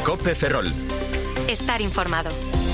COPE Ferrol. Estar informado.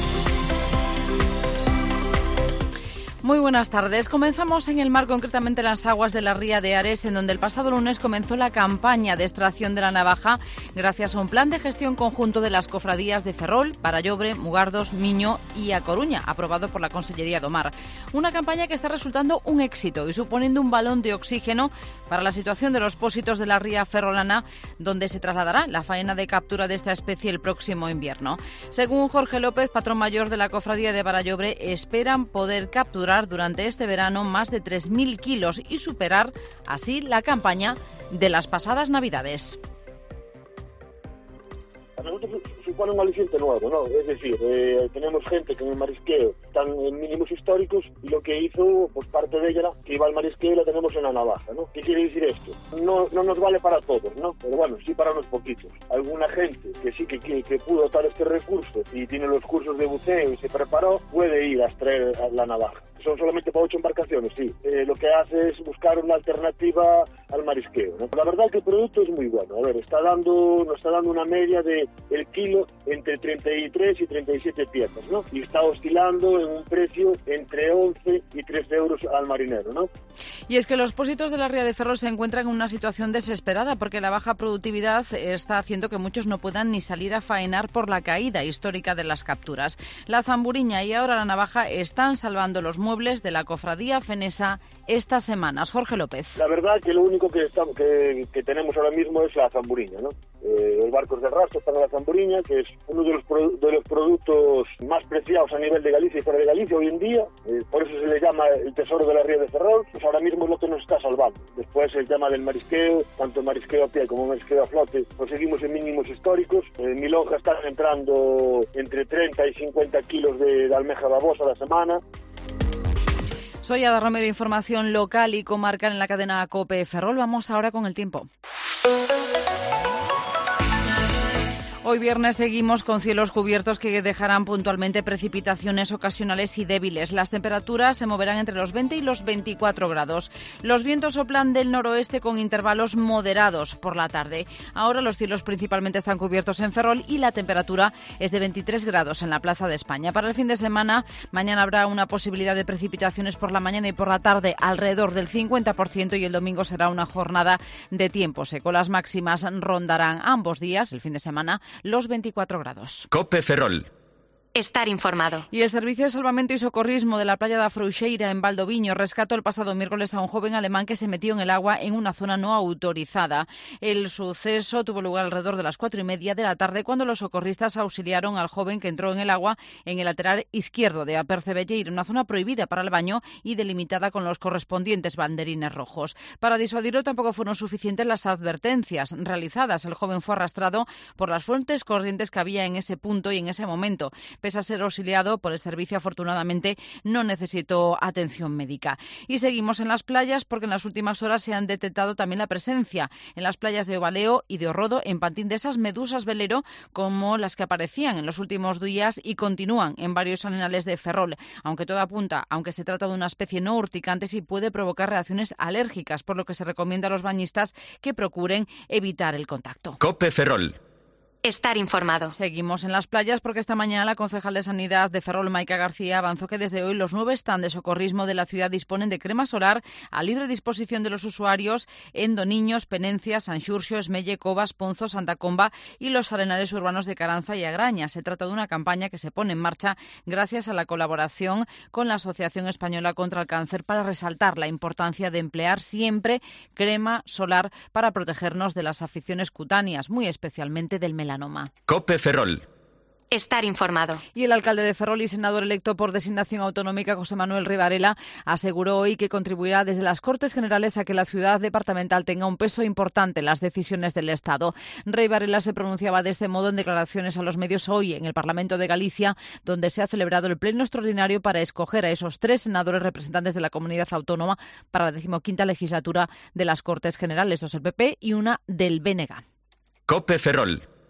Muy buenas tardes. Comenzamos en el mar, concretamente en las aguas de la ría de Ares, en donde el pasado lunes comenzó la campaña de extracción de la navaja gracias a un plan de gestión conjunto de las cofradías de Ferrol, Barallobre, Mugardos, Miño y A Coruña, aprobado por la Consellería do Mar. Una campaña que está resultando un éxito y suponiendo un balón de oxígeno para la situación de los pósitos de la ría ferrolana, donde se trasladará la faena de captura de esta especie el próximo invierno. Según Jorge López, patrón mayor de la cofradía de Barallobre, esperan poder capturar durante este verano más de 3.000 kilos y superar así la campaña de las pasadas Navidades. Para nosotros supone un aliciente nuevo, ¿no? Es decir, tenemos gente que en el marisqueo están en mínimos históricos y lo que hizo, pues parte de ella era que iba al marisqueo y la tenemos en la navaja, ¿no? ¿Qué quiere decir esto? No nos vale para todos, ¿no? Pero bueno, sí para unos poquitos. Alguna gente que sí que pudo dar este recurso y tiene los cursos de buceo y se preparó, puede ir a extraer la navaja. Son solamente para 8 embarcaciones, sí. Lo que hace es buscar una alternativa al marisqueo, ¿no? La verdad es que el producto es muy bueno. A ver, nos está dando una media de el kilo entre 33 y 37 piezas, ¿no? Y está oscilando en un precio entre 11 y 13 euros al marinero, ¿no? Y es que los pósitos de la ría de Ferrol se encuentran en una situación desesperada porque la baja productividad está haciendo que muchos no puedan ni salir a faenar por la caída histórica de las capturas. La zamburiña y ahora la navaja están salvando los muebles de la cofradía fenesa estas semanas. Jorge López. La verdad que lo único que tenemos ahora mismo es la zamburiña, ¿no? Los barcos de rastro están en la zamburiña, que es uno de los productos más preciados a nivel de Galicia y fuera de Galicia hoy en día. Por eso se le llama el tesoro de la ría de Ferrol. Pues ahora mismo es lo que nos está salvando. Después el tema del marisqueo, tanto marisqueo a pie como marisqueo a flote, pues seguimos en mínimos históricos. En mi lonja están entrando entre 30 y 50 kilos de almeja babosa a la semana. Soy Ada Romero, información local y comarcal en la cadena COPE Ferrol. Vamos ahora con el tiempo. Hoy viernes seguimos con cielos cubiertos que dejarán puntualmente precipitaciones ocasionales y débiles. Las temperaturas se moverán entre los 20 y los 24 grados. Los vientos soplan del noroeste con intervalos moderados por la tarde. Ahora los cielos principalmente están cubiertos en Ferrol y la temperatura es de 23 grados en la Plaza de España. Para el fin de semana, mañana habrá una posibilidad de precipitaciones por la mañana y por la tarde alrededor del 50% y el domingo será una jornada de tiempo seco. Las máximas rondarán ambos días, el fin de semana, los 24 grados. COPE Ferrol. Estar informado. Y el Servicio de Salvamento y Socorrismo de la playa da Frouxeira, en Valdoviño, rescató el pasado miércoles a un joven alemán que se metió en el agua en una zona no autorizada. El suceso tuvo lugar alrededor de las 4:30 de la tarde, cuando los socorristas auxiliaron al joven que entró en el agua en el lateral izquierdo de Apercebelleira, una zona prohibida para el baño y delimitada con los correspondientes banderines rojos. Para disuadirlo tampoco fueron suficientes las advertencias realizadas. El joven fue arrastrado por las fuertes corrientes que había en ese punto y en ese momento. Pese a ser auxiliado por el servicio, afortunadamente no necesitó atención médica. Y seguimos en las playas porque en las últimas horas se han detectado también la presencia en las playas de Ovaleo y de Orrodo en Pantín de esas medusas velero como las que aparecían en los últimos días y continúan en varios arenales de Ferrol. Aunque todo apunta, aunque se trata de una especie no urticante, sí puede provocar reacciones alérgicas, por lo que se recomienda a los bañistas que procuren evitar el contacto. COPE Ferrol. Estar informado. Seguimos en las playas porque esta mañana la concejal de Sanidad de Ferrol, Maica García, avanzó que desde hoy los 9 stands de socorrismo de la ciudad disponen de crema solar a libre disposición de los usuarios en Doniños, Penencia, Sanxurxo, Esmelle, Covas, Ponzo, Santa Comba y los arenales urbanos de Caranza y Agraña. Se trata de una campaña que se pone en marcha gracias a la colaboración con la Asociación Española contra el Cáncer para resaltar la importancia de emplear siempre crema solar para protegernos de las afecciones cutáneas, muy especialmente del melanoma. COPE Ferrol. Estar informado. Y el alcalde de Ferrol y senador electo por designación autonómica, José Manuel Rey Varela, aseguró hoy que contribuirá desde las Cortes Generales a que la ciudad departamental tenga un peso importante en las decisiones del Estado. Rey Varela se pronunciaba de este modo en declaraciones a los medios hoy en el Parlamento de Galicia, donde se ha celebrado el pleno extraordinario para escoger a esos 3 senadores representantes de la comunidad autónoma para la 15ª legislatura de las Cortes Generales, 2 del PP y 1 del BNG. COPE Ferrol.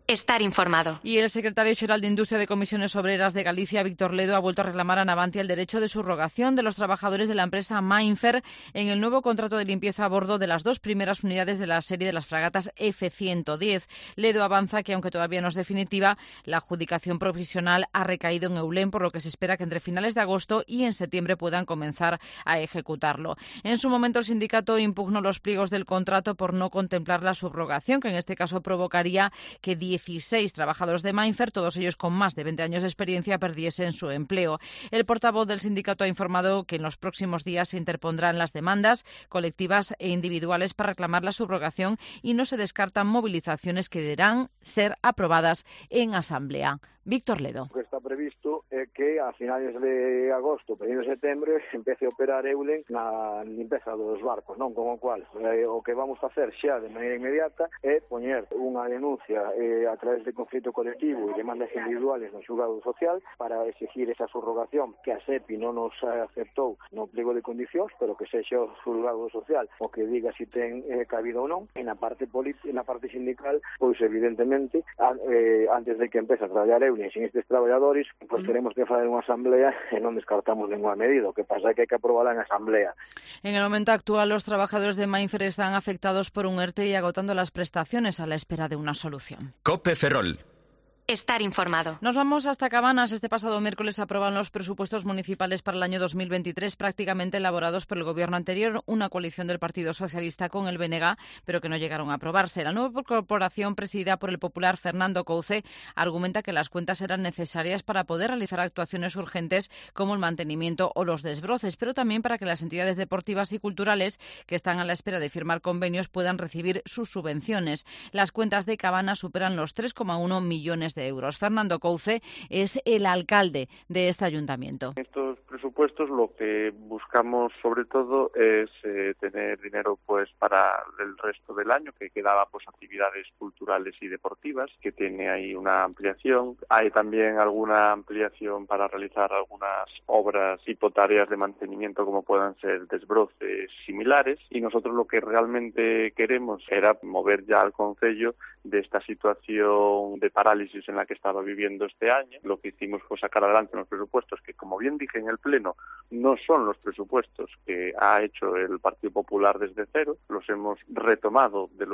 Estar informado. Y el secretario xeral de Industria de Comisiones Obreras de Galicia, Víctor Ledo, ha vuelto a reclamar a Navantia el derecho de subrogación de los trabajadores de la empresa Mainfer en el nuevo contrato de limpieza a bordo de las 2 primeras unidades de la serie de las fragatas F-110. Ledo avanza que, aunque todavía no es definitiva, la adjudicación provisional ha recaído en Eulén, por lo que se espera que entre finales de agosto y en septiembre puedan comenzar a ejecutarlo. En su momento, el sindicato impugnó los pliegos del contrato por no contemplar la subrogación, que en este caso provocaría que 16 trabajadores de Mainfer, todos ellos con más de 20 años de experiencia, perdiesen su empleo. El portavoz del sindicato ha informado que en los próximos días se interpondrán las demandas colectivas e individuales para reclamar la subrogación y no se descartan movilizaciones que deberán ser aprobadas en asamblea. Víctor Ledo. O que está previsto é que a finales de agosto, primeiro de setembro, empece a operar Eulen na limpeza dos barcos, non? Con o cual, o que vamos facer xa de maneira inmediata é poñer unha denuncia a través de conflito colectivo e demandas individuales no xulgado social para exigir esa subrogación que a SEPI non nos aceptou no pliego de condicións, pero que sexa o xulgado social o que diga se ten cabido ou non. En a parte sindical, pois evidentemente, antes de que empece a traballar Eulen sin estes traballadores, pois queremos que facer unha asamblea e non descartamos ninguna medida. O que pasa é que hai que aprobarla en asamblea. En el momento actual, los trabajadores de Mainfer están afectados por un ERTE y agotando las prestaciones a la espera de una solución. COPE Ferrol. Estar informado. Nos vamos hasta Cabanas. Este pasado miércoles aproban los presupuestos municipales para el año 2023, prácticamente elaborados por el gobierno anterior, una coalición del Partido Socialista con el BNG, pero que no llegaron a aprobarse. La nueva corporación, presidida por el popular Fernando Couce, argumenta que las cuentas eran necesarias para poder realizar actuaciones urgentes como el mantenimiento o los desbroces, pero también para que las entidades deportivas y culturales que están a la espera de firmar convenios puedan recibir sus subvenciones. Las cuentas de Cabanas superan los 3,1 millones de euros. Fernando Couce es el alcalde de este ayuntamiento. Estos presupuestos lo que buscamos sobre todo es tener dinero pues para el resto del año, que quedaba pues actividades culturales y deportivas, que tiene ahí una ampliación. Hay también alguna ampliación para realizar algunas obras tipo tareas de mantenimiento como puedan ser desbroces similares, y nosotros lo que realmente queremos era mover ya al concello de esta situación de parálisis en la que estaba viviendo este año. Lo que hicimos fue sacar adelante unos presupuestos que, como bien dije en el Pleno, no son los presupuestos que ha hecho el Partido Popular desde cero. Los hemos retomado de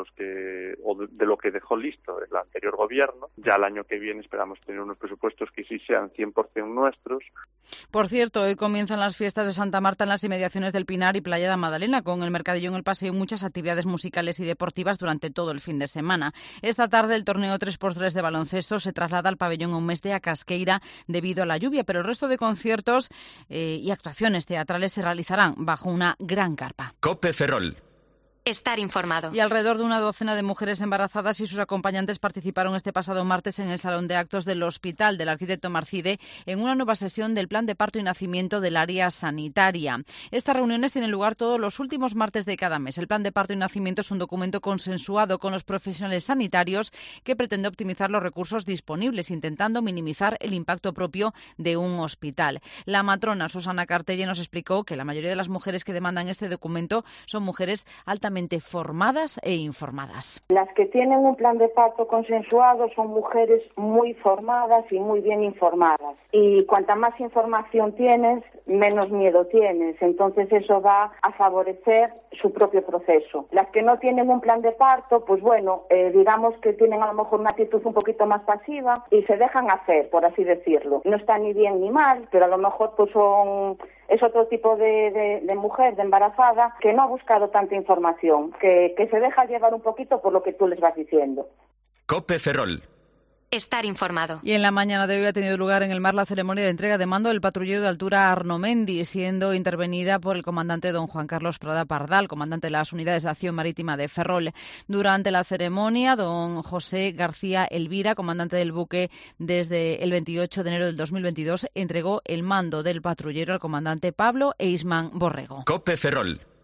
lo que dejó listo el anterior gobierno. Ya el año que viene esperamos tener unos presupuestos que sí sean 100% nuestros. Por cierto, hoy comienzan las fiestas de Santa Marta en las inmediaciones del Pinar y Playa de Madalena, con el mercadillo en el paseo y muchas actividades musicales y deportivas durante todo el fin de semana. Esta tarde el torneo 3x3 de baloncesto se traslada al pabellón Eumeste a Casqueira debido a la lluvia, pero el resto de conciertos y actuaciones teatrales se realizarán bajo una gran carpa. COPE Ferrol. Estar informado. Y alrededor de una docena de mujeres embarazadas y sus acompañantes participaron este pasado martes en el Salón de Actos del Hospital del Arquitecto Marcide en una nueva sesión del Plan de Parto y Nacimiento del área sanitaria. Estas reuniones tienen lugar todos los últimos martes de cada mes. El Plan de Parto y Nacimiento es un documento consensuado con los profesionales sanitarios que pretende optimizar los recursos disponibles, intentando minimizar el impacto propio de un hospital. La matrona Susana Cartelle nos explicó que la mayoría de las mujeres que demandan este documento son mujeres altamente formadas e informadas. Las que tienen un plan de parto consensuado son mujeres muy formadas y muy bien informadas. Y cuanta más información tienes, menos miedo tienes. Entonces eso va a favorecer su propio proceso. Las que no tienen un plan de parto, pues bueno, digamos que tienen a lo mejor una actitud un poquito más pasiva y se dejan hacer, por así decirlo. No está ni bien ni mal, pero a lo mejor pues es otro tipo de mujer, de embarazada, que no ha buscado tanta información, que se deja llevar un poquito por lo que tú les vas diciendo. COPE Ferrol. Estar informado. Y en la mañana de hoy ha tenido lugar en el mar la ceremonia de entrega de mando del patrullero de altura Arnomendi, siendo intervenida por el comandante don Juan Carlos Prada Pardal, comandante de las unidades de acción marítima de Ferrol. Durante la ceremonia, don José García Elvira, comandante del buque desde el 28 de enero del 2022, entregó el mando del patrullero al comandante Pablo Eisman Borrego. COPE Ferrol.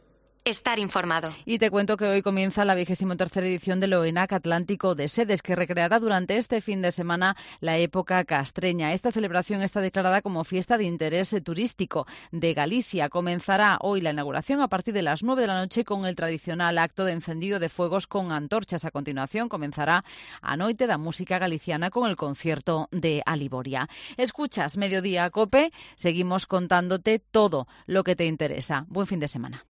Estar informado. Y te cuento que hoy comienza la 23ª edición del OENAC Atlántico de Sedes, que recreará durante este fin de semana la época castreña. Esta celebración está declarada como fiesta de interés turístico de Galicia. Comenzará hoy la inauguración a partir de las 9 de la noche con el tradicional acto de encendido de fuegos con antorchas. A continuación comenzará a noite da música galiciana con el concierto de Aliboria. Escuchas Mediodía Cope, seguimos contándote todo lo que te interesa. Buen fin de semana.